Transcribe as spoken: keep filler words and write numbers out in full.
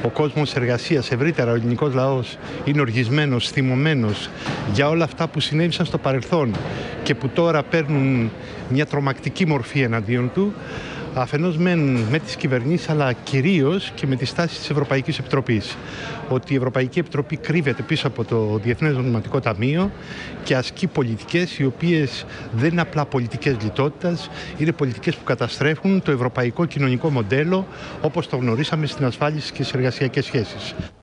ο κόσμος εργασίας, ευρύτερα ο ελληνικός λαός, είναι οργισμένος, θυμωμένος για όλα αυτά που συνέβησαν στο παρελθόν και που τώρα παίρνουν μια τρομακτική μορφή εναντίον του, αφενός με, με τις κυβερνήσεις, αλλά κυρίως και με τη στάση της Ευρωπαϊκής Επιτροπής. Ότι η Ευρωπαϊκή Επιτροπή κρύβεται πίσω από το Διεθνές Νομισματικό Ταμείο και ασκεί πολιτικές οι οποίες δεν είναι απλά πολιτικές λιτότητας, είναι πολιτικές που καταστρέφουν το ευρωπαϊκό κοινωνικό μοντέλο όπως το γνωρίσαμε στην ασφάλιση και στις εργασιακές σχέσεις.